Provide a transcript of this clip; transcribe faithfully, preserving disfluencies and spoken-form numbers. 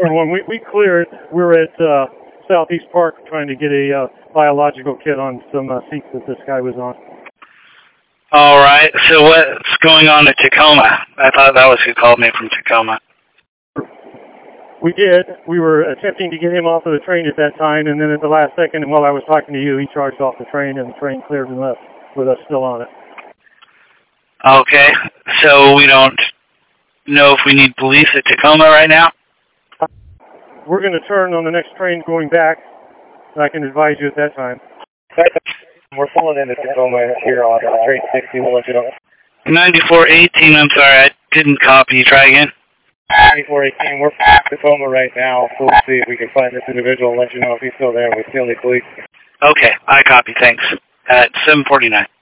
one, we, we cleared. We were at uh, Southeast Park trying to get a uh, biological kit on some uh, seats that this guy was on. All right. So what's going on at Tacoma? I thought that was who called me from Tacoma. We did. We were attempting to get him off of the train at that time, and then at the last second, while I was talking to you, he charged off the train, and the train cleared and left with us still on it. Okay. So we don't know if we need police at Tacoma right now? We're going to turn on the next train going back. I can advise you at that time. We're pulling into Tacoma here on train sixty. We'll let you know. ninety-four eighteen, I'm sorry, I didn't copy. Try again. ninety-four eighteen, we're at Tacoma right now, so we'll see if we can find this individual and let you know if he's still there. We still need police. Okay, I copy, thanks. At seven forty-nine.